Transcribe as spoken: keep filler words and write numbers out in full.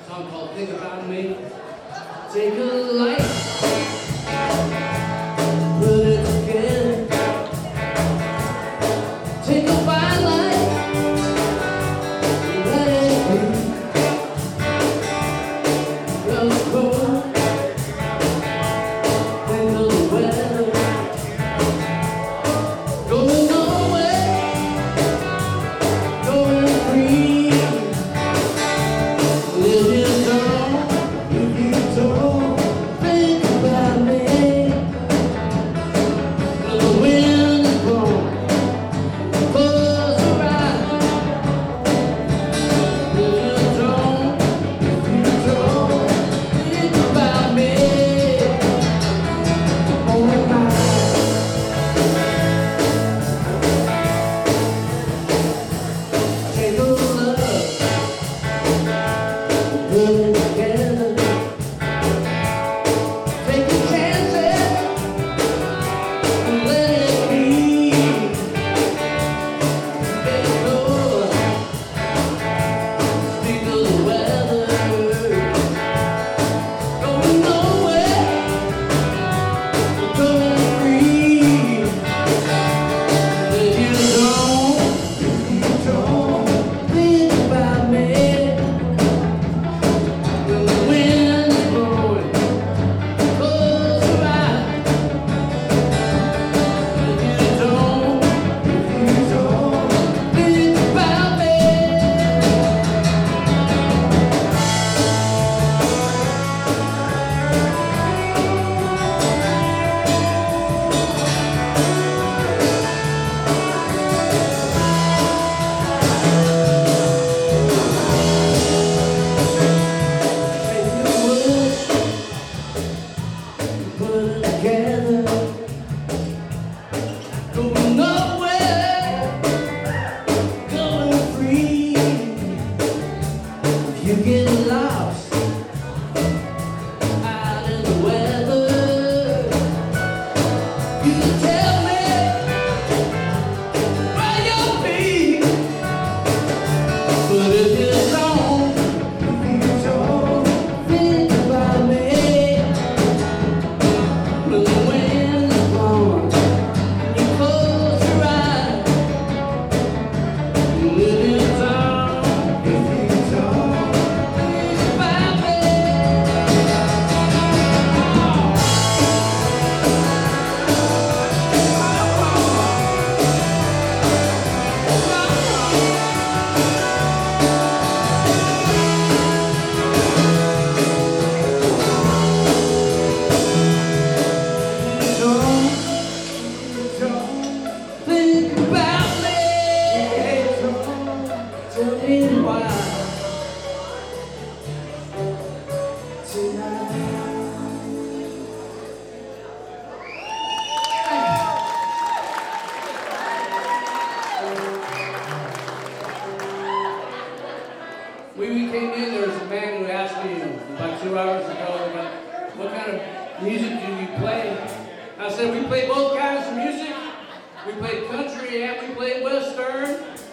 song called Think About Me. Take a light, put it together. Take a fine light, let it be. Goes cold, think of the weather. Going nowhere, going free. Living on, if you don't think about me. The wind is blowing, close your eyes. If you don't, if you don't think about me. Oh my. Take a look, put it together. Take a chance and let it be. Get good, speak of the weather. Going nowhere, going free. If you don't, if you don't think about me. When the wind is blowing, close your eyes. If you don't, if you don't think about me. Take your words, put it together. Going nowhere, going free. If you get lost out in the weather, you can tell me where you'll be. But if you don't, if you don't think about me. When the wind is blowing, you close your eyes. You live in town, if you don't think about me. Don't, don't think about me. Tell me why tonight. When we came in, there was a man who asked me about two hours ago about what kind of music do you play. I said we play both kinds of music. We play country and we play western.